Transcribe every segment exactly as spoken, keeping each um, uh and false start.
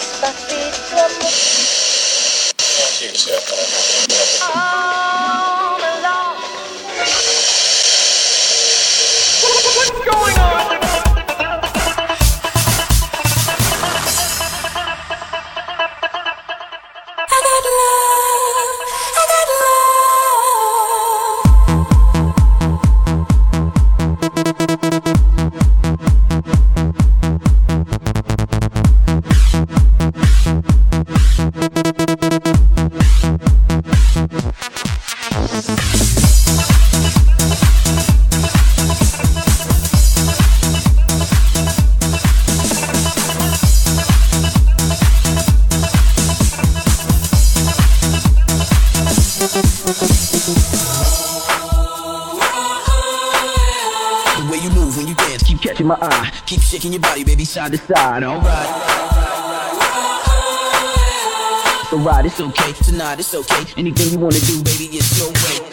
Despacito amor. All alone. What's going on? I got love, I got love. The way you move when you dance, keep catching my eye. Keep shaking your body, baby, side to side. Alright. So right, it's okay. Tonight, it's okay. Anything you wanna do, baby, it's your way.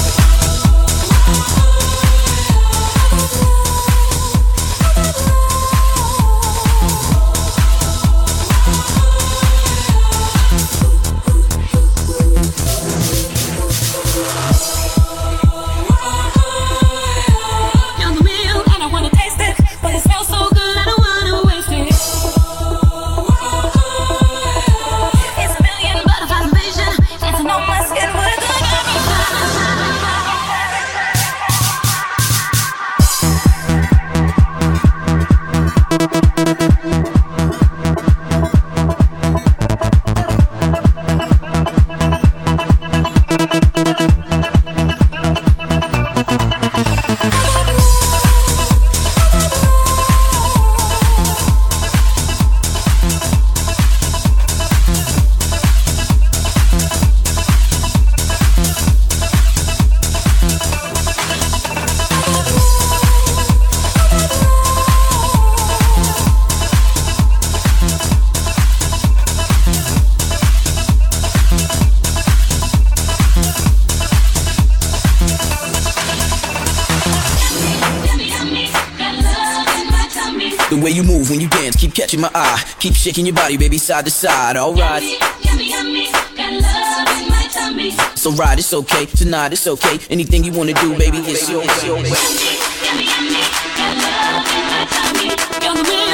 The way you move when you dance, keep catching my eye. Keep shaking your body, baby, side to side. Alright. Yummy, yummy, got love in my tummy. So right, it's okay. Tonight, it's okay. Anything you wanna do, baby, it's your way. Yummy, yummy, got love in my tummy. You're the